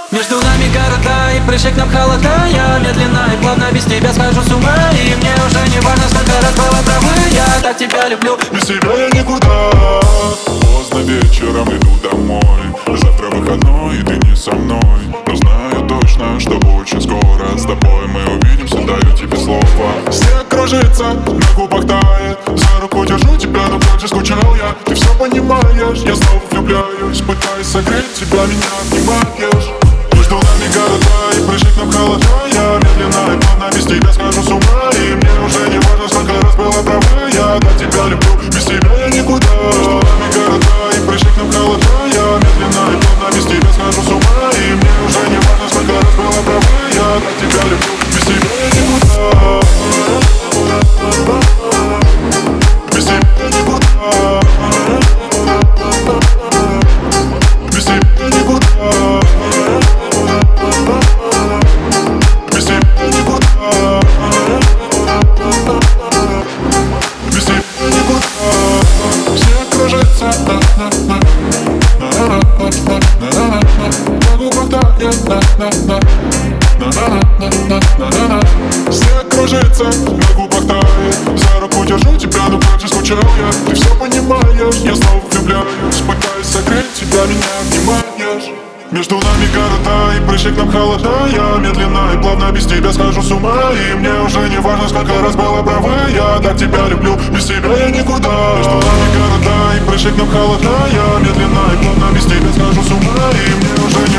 Между нами города и прыжек нам холода. Я медленно и плавно без тебя схожу с ума. И мне уже не важно, сколько раз было правы. Я так тебя люблю, без тебя я никуда. Поздно вечером иду домой. Завтра выходной и ты не со мной. Но знаю точно, что очень скоро с тобой мы увидимся, даю тебе слово. Снег кружится, на губах тает. За руку держу тебя, но как же скучал я. Ты все понимаешь, я снова влюбляюсь. Пытаюсь согреть тебя, меня обнимаешь. Между нами города и прыжек нам холода. Я медленно и плавно без тебя схожу с ума. И мне уже не важно, сколько раз было правы. Я так тебя люблю, без тебя я никуда. Между нами города и прыжек нам холода. Я медленно и плавно без тебя схожу с ума. И мне уже не важно, сколько раз было правы. Я так тебя люблю, без тебя я никуда. Без тебя я никуда. Без тебя я никуда. Снег кружится, на губах тает. За руку держу тебя, но как же скучал я. Ты все понимаешь, я снова влюбляюсь. Пытаюсь согреть тебя, меня обнимаешь. Между нами города и прыжек нам холода. Я медленно и плавно без тебя схожу с ума. И мне уже не важно, сколько раз было правы. Я так тебя люблю, без тебя я никуда. Между нами города и прыжек нам холода. Я медленно и плавно без тебя схожу с ума. И мне уже